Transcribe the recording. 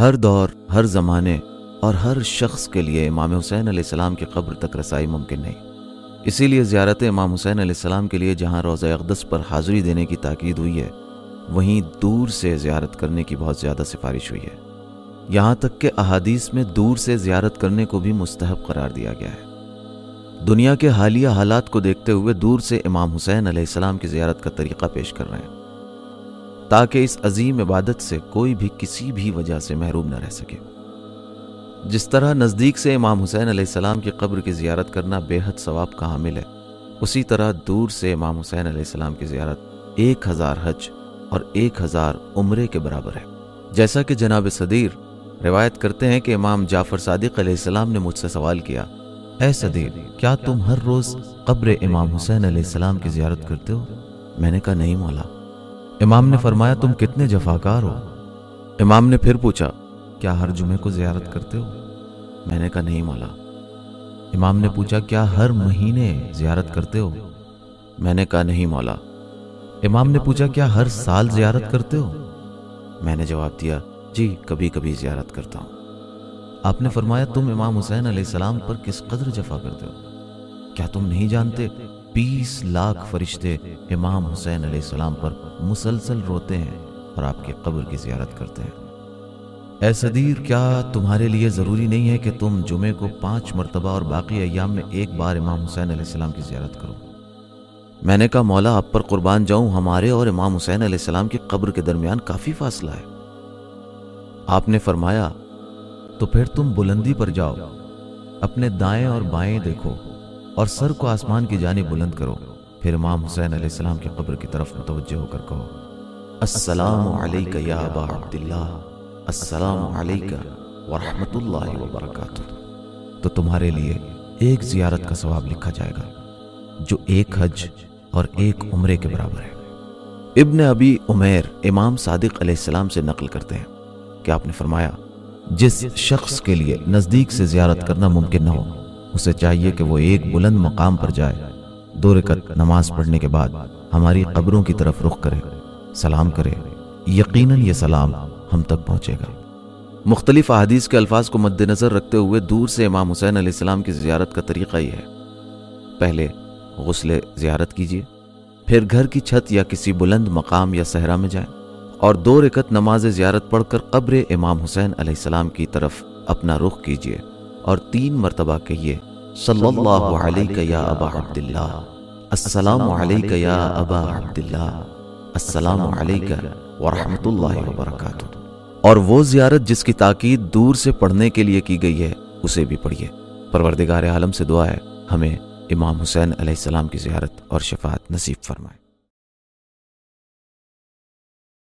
ہر دور، ہر زمانے اور ہر شخص کے لیے امام حسین علیہ السلام کی قبر تک رسائی ممکن نہیں۔ اسی لیے زیارت امام حسین علیہ السلام کے لیے جہاں روضہ اقدس پر حاضری دینے کی تاکید ہوئی ہے، وہیں دور سے زیارت کرنے کی بہت زیادہ سفارش ہوئی ہے۔ یہاں تک کہ احادیث میں دور سے زیارت کرنے کو بھی مستحب قرار دیا گیا ہے۔ دنیا کے حالیہ حالات کو دیکھتے ہوئے دور سے امام حسین علیہ السلام کی زیارت کا طریقہ پیش کر رہے ہیں، تاکہ اس عظیم عبادت سے کوئی بھی کسی بھی وجہ سے محروم نہ رہ سکے۔ جس طرح نزدیک سے امام حسین علیہ السلام کی قبر کی زیارت کرنا بے حد ثواب کا حامل ہے، اسی طرح دور سے امام حسین علیہ السلام کی زیارت 1000 حج اور 1000 عمرے کے برابر ہے۔ جیسا کہ جناب صدیر روایت کرتے ہیں کہ امام جعفر صادق علیہ السلام نے مجھ سے سوال کیا، اے صدیر، کیا تم ہر روز قبر امام حسین علیہ السلام کی زیارت کرتے ہو؟ میں نے کہا نہیں مولا۔ امام نے فرمایا، تم کتنے جفاکار ہو۔ امام نے پھر پوچھا، کیا ہر جمعے کو زیارت کرتے ہو؟ میں نے کہا نہیں مولا۔ امام نے پوچھا، کیا ہر مہینے زیارت کرتے ہو؟ میں نے کہا نہیں مولا۔ امام نے پوچھا، کیا ہر سال زیارت کرتے ہو؟ میں نے جواب دیا، جی کبھی کبھی زیارت کرتا ہوں۔ آپ نے فرمایا، تم امام حسین علیہ السلام پر کس قدر جفا کرتے ہو؟ کیا تم نہیں جانتے 20 لاکھ فرشتے امام حسین علیہ السلام پر مسلسل روتے ہیں اور آپ کی قبر کی زیارت کرتے ہیں۔ اے صدیر، کیا تمہارے لیے ضروری نہیں ہے کہ تم جمعے کو 5 مرتبہ اور باقی ایام میں ایک بار امام حسین علیہ السلام کی زیارت کرو؟ میں نے کہا، مولا آپ پر قربان جاؤں، ہمارے اور امام حسین علیہ السلام کی قبر کے درمیان کافی فاصلہ ہے۔ آپ نے فرمایا، تو پھر تم بلندی پر جاؤ، اپنے دائیں اور بائیں دیکھو اور سر کو آسمان کی جانب بلند کرو، پھر امام حسین علیہ السلام کی قبر کی طرف متوجہ ہو کر کہو، السلام علیک یا ابا عبداللہ، السلام علیک ورحمۃ اللہ وبرکاتہ۔ تو تمہارے لیے ایک زیارت کا ثواب لکھا جائے گا جو 1 حج اور 1 عمرے کے برابر ہے۔ ابن ابی عمیر امام صادق علیہ السلام سے نقل کرتے ہیں کہ آپ نے فرمایا، جس شخص کے لیے نزدیک سے زیارت کرنا ممکن نہ ہو، اسے چاہیے کہ وہ ایک بلند مقام پر جائے، 2 رکعت نماز پڑھنے کے بعد ہماری قبروں کی طرف رخ کرے، سلام کرے، یقیناً یہ سلام ہم تک پہنچے گا۔ مختلف احادیث کے الفاظ کو مد نظر رکھتے ہوئے دور سے امام حسین علیہ السلام کی زیارت کا طریقہ یہ ہے، پہلے غسل زیارت کیجیے، پھر گھر کی چھت یا کسی بلند مقام یا صحرا میں جائیں اور 2 رکعت نماز زیارت پڑھ کر قبر امام حسین علیہ السلام کی طرف اپنا رخ کیجیے اور 3 مرتبہ کہیے، صلی اللہ علیک یا ابا عبداللہ، السلام علیک یا ابا عبداللہ، السلام علیک ورحمۃ اللہ وبرکاتہ۔ اور وہ زیارت جس کی تاکید دور سے پڑھنے کے لیے کی گئی ہے اسے بھی پڑھیے۔ پروردگار عالم سے دعا ہے ہمیں امام حسین علیہ السلام کی زیارت اور شفاعت نصیب فرمائے۔